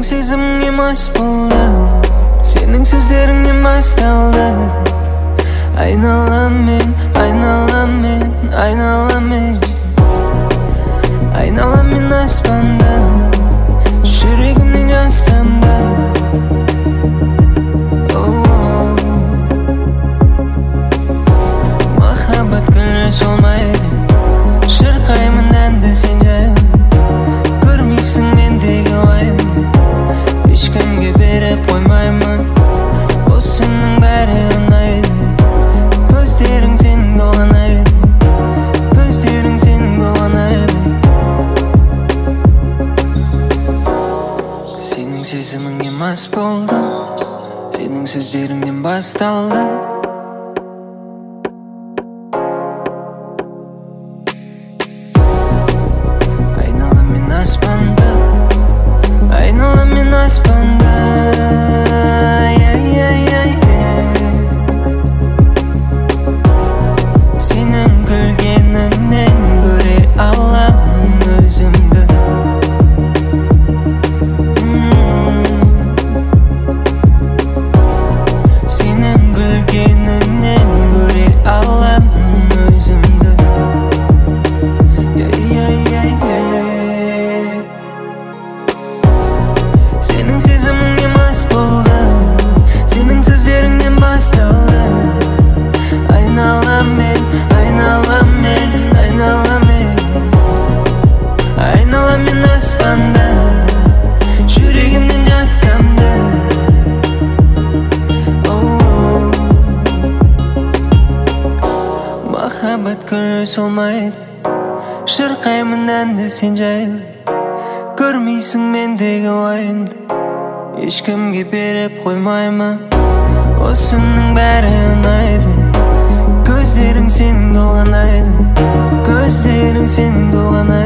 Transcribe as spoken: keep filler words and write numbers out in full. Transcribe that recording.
сезіміңе мас болдым, сенің сөздеріңнен басталды. Айналам мен, айналам мен, айналам мен, айналам мен аспанда, жүрегімнен жастанды. Махаббат гүлі солмайды, шырқаймын әнді сен жайлы. Көрмейсің мендегі уайымды, ешкімге беріп қоймаймын. Осының бәрі ұнайды, көздерің сенің доланайды, көздерің сенің доланайды. Сенің сезіміңе мас болдым, сенің сөздеріңнен басталды. Айналам мен аспанда, айналам мен аспанда. Сенің күлгеніңнен көре аламын өзімді. Сенің күлгеніңнен көре аламын өзімді. Сенің сезіміңе мас болдым, сенің сөздеріңнен басталды. Айналам мен, айналам мен, айналам мен, айналам мен аспанда, жүрегімнен жастанды. Махаббат гүлі солмайды, шырқаймын әнді сен жайлы. Көрмейсің мендегі уайымды, ешкімге беріп қоймаймын. Осының бәрі ұнайды, көздерің сенің доланайды, көздерің сенің доланайды.